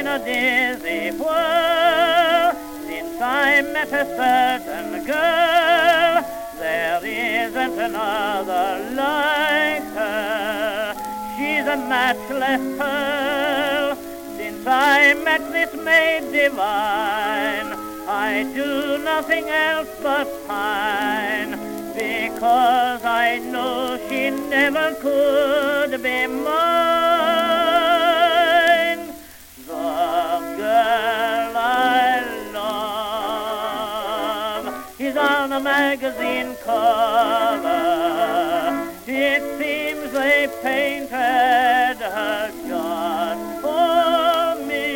a dizzy whirl since I met a certain girl. There isn't another like her. She's a matchless pearl. Since I met this maid divine, I do nothing else but pine, because I know she never could be mine. The girl I love is on a magazine cover. It seems they painted her just for me.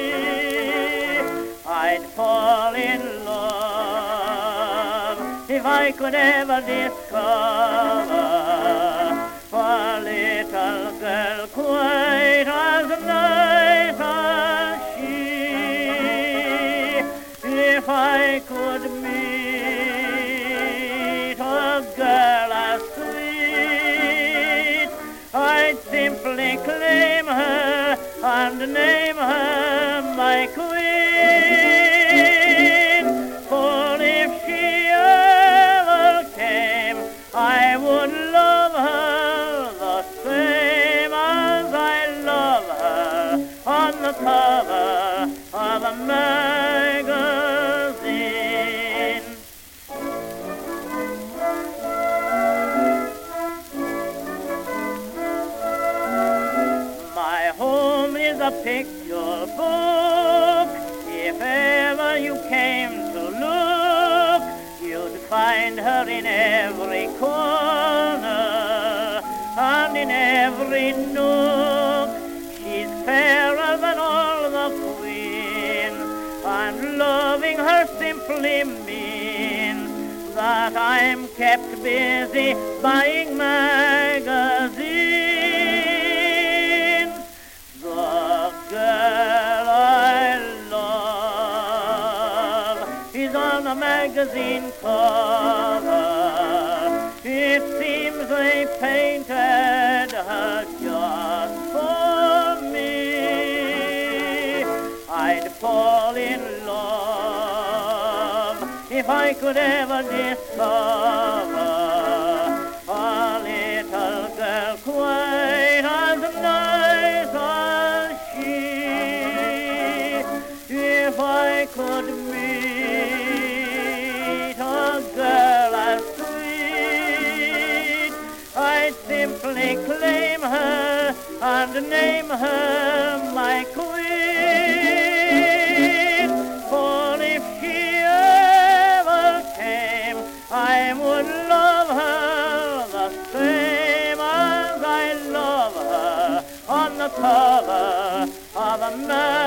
I'd fall in love if I could ever discover a little girl quite as nice as she. If I could meet a girl as sweet, I'd simply claim her and name her my queen. For if she ever came, I would love her the same as I love her on the cover of a magazine. My home is a picture book. If ever you came to look, you'd find her in every corner and in every nook. She's fairer than all the queens, and loving her simply means that I'm kept busy buying magazines. The girl I love is on a magazine cover. It seems they painted her just for me. I'd fall in love if I could ever discover a little girl quite as nice as she. If I could meet a girl as sweet, I'd simply claim her and name her my queen. For if she ever came, I would love her the same as I love her on the cover of a magazine.